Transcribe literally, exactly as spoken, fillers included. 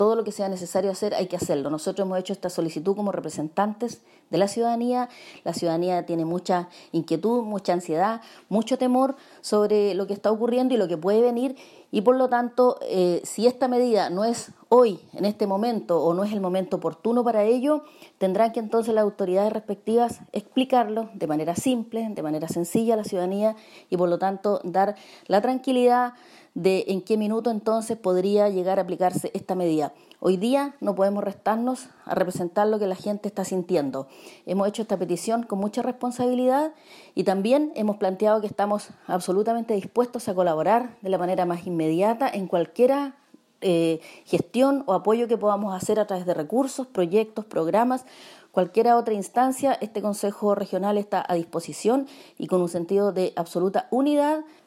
todo lo que sea necesario hacer, hay que hacerlo. Nosotros hemos hecho esta solicitud como representantes de la ciudadanía. La ciudadanía tiene mucha inquietud, mucha ansiedad, mucho temor sobre lo que está ocurriendo y lo que puede venir. Y por lo tanto, eh, si esta medida no es hoy, en este momento, o no es el momento oportuno para ello, tendrán que entonces las autoridades respectivas explicarlo de manera simple, de manera sencilla a la ciudadanía y por lo tanto dar la tranquilidad de en qué minuto entonces podría llegar a aplicarse esta medida. Hoy día no podemos restarnos a representar lo que la gente está sintiendo. Hemos hecho esta petición con mucha responsabilidad y también hemos planteado que estamos absolutamente dispuestos a colaborar de la manera más inmediata en cualquier eh, gestión o apoyo que podamos hacer a través de recursos, proyectos, programas, cualquier otra instancia. Este Consejo Regional está a disposición y con un sentido de absoluta unidad